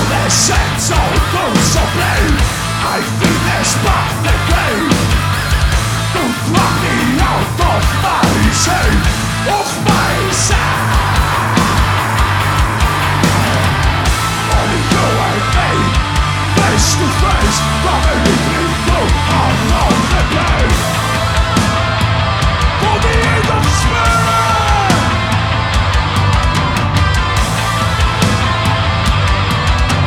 sense of those of me. I feel this back again. Don't drag me out of my shame, of my side.